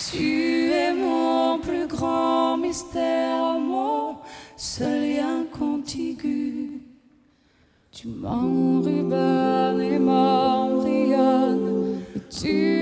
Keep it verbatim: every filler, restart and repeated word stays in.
Tu es mon plus grand mystère, mon seul lien contigu. Tu m'enrubans et m'embrayonnes, et tu